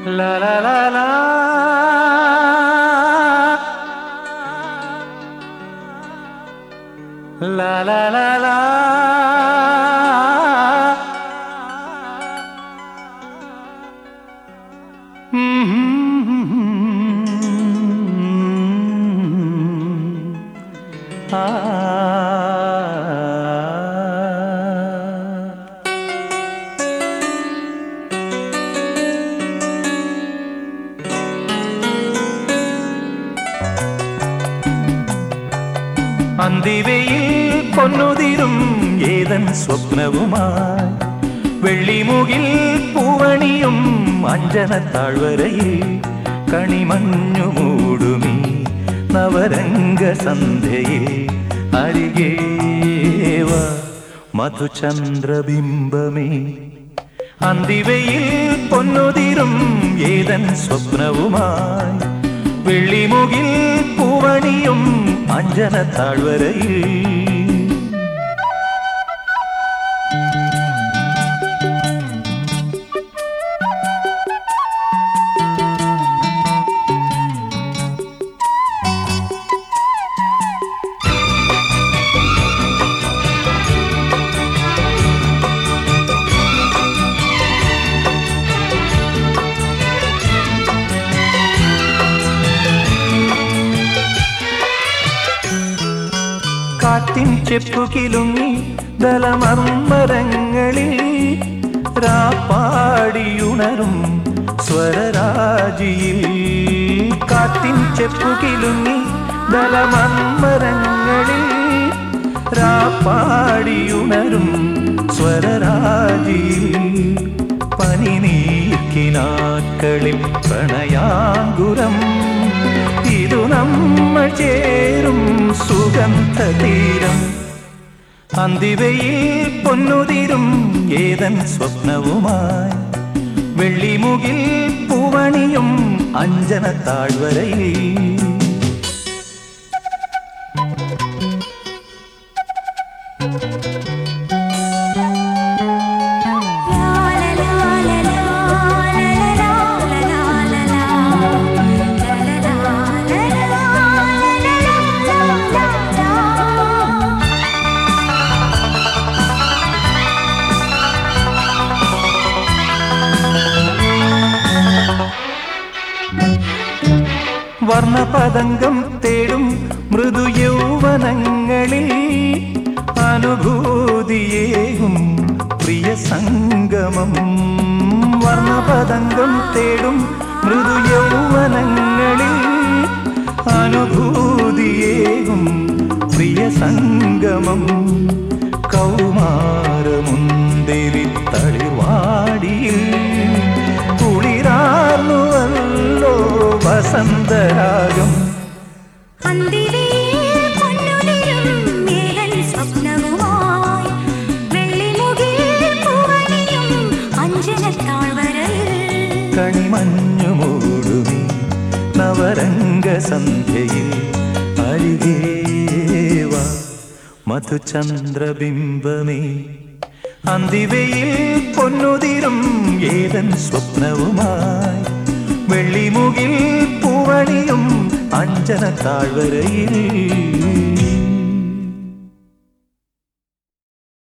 La la la la la la la la അന്തിവയിൽ പൊന്നുതിരും ഏതൻ സ്വപ്നവുമായി വെള്ളിമുകിൽ പൂവണിയും അഞ്ജനത്താഴ്വരയിൽ കണിമഞ്ഞു മൂടുമീ നവരംഗ സന്ധ്യയിൽ അരികേവ മധുചന്ദ്രബിംബമേ. അന്തിവയിൽ പൊന്നുതിരും ഏതൻ സ്വപ്നവുമായി വെള്ളിമുകിൽ പൂവണിയും അഞ്ജനത്താഴ്വരയിൽ കാറ്റിൻ ചെപ്പുകിലുങ്ങി ദലമർമരങ്ങളിൽ രാപ്പാടിയുണരും സ്വരരാജിയിൽ. കാറ്റിൻ ചെപ്പുകിലുങ്ങി ദലമർമരങ്ങളിൽ രാപ്പാടിയുണരും സ്വരരാജിയിൽ. പനിനീർക്കിനാക്കളിൽ പ്രണയാങ്കുരം ഇതു നമ്മൾ ചേരും സുഗന്ധതീരം. അന്തിവയിൽ പൊന്നുതിരും ഏതൻ സ്വപ്നവുമായി വെള്ളിമുകിൽ പൂവണിയും അഞ്ജനത്താഴ്വരയിൽ വർണ്ണപതംഗം തേടും മൃദു യൗവനങ്ങളിൽ അനുഭൂതിയേകും പ്രിയ സംഗമം. വർണ്ണപതംഗം തേടും മൃദു യൗവനങ്ങളിൽ അനുഭൂതിയേകും പ്രിയ സംഗമം. കൗമാരമുന്തിരി തളിവാടിയിൽ കുളിരാർന്നുവല്ലോ വസന്തരാഗം. കണിമഞ്ഞു മൂടുമീ നവരംഗ സന്ധ്യയിൽ അരികേവ മധുചന്ദ്രബിംബമേ. അന്തിവയിൽ പൊന്നുതിരും ഏതൻ സ്വപ്നവുമായി വെള്ളിമുകിൽ പൂവണിയും അഞ്ജനത്താഴ്വരയിൽ